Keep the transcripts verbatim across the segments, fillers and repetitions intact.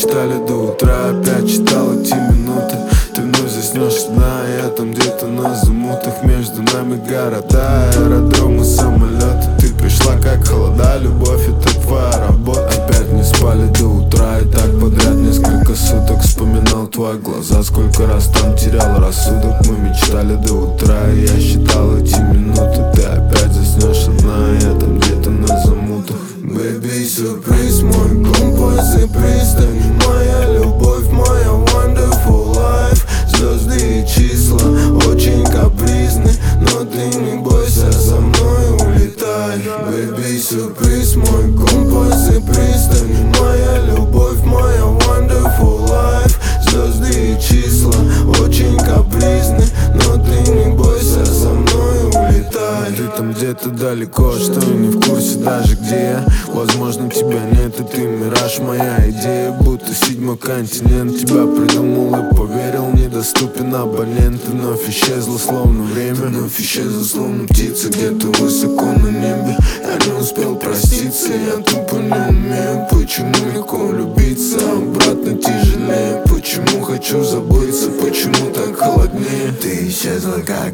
мечтали до утра. Опять читал эти минуты. Ты вновь заснешь одна, я там где-то на замутах. Между нами города, аэродромы, самолеты. Ты пришла как холода, любовь это твоя работа. Опять не спали до утра, и так подряд несколько суток. Вспоминал твои глаза, сколько раз там терял рассудок. Мы мечтали до утра, и я считал эти минуты. Ты опять заснешь одна, я там где-то на замутах. Baby, сюрприз, мой компас и пристань. Моя любовь, моя wonderful life. Звезды и числа очень капризны, но ты не бойся, со мной улетай. Baby, сюрприз, мой компас и пристань. Моя любовь, моя wonderful life. Звезды и числа очень капризны, но ты не бойся, со мной улетай. Ты там где-то далеко, что я не в курсе даже где я. Возможно тебя нет и ты мираж, моя идея будто седьмой континент. Тебя придумал и поверил, недоступен абонент. Ты вновь исчезла словно время, ты вновь исчезла словно птица где-то высоко на небе. Я не успел проститься, я тупо не умею. Почему легко влюбиться, обратно тяжелее. Почему хочу забыться, почему так холоднее. Ты исчезла как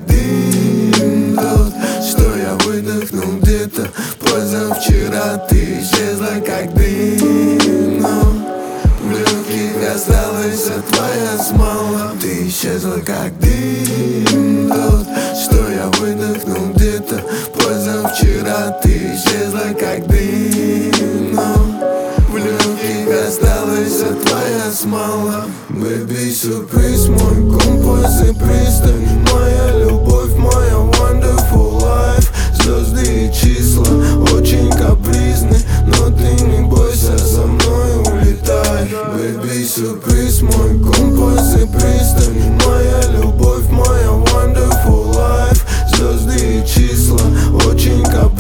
дым тот, что я выдохнул где-то позавчера. Ты исчезла как дым, но в легких осталась твоя смола. Ты исчезла как дым тот, что я выдохнул где-то позавчера. Ты исчезла как дым, но в легких осталась твоя смола. Baby, сюрприз, мой компас и пристань. Моя любовь, моя wonderful life. Звезды и числа очень капризны, но ты не бойся, со мной улетай. Baby, сюрприз, мой компас и пристань. Моя любовь, моя wonderful life. Звезды и числа очень капризны.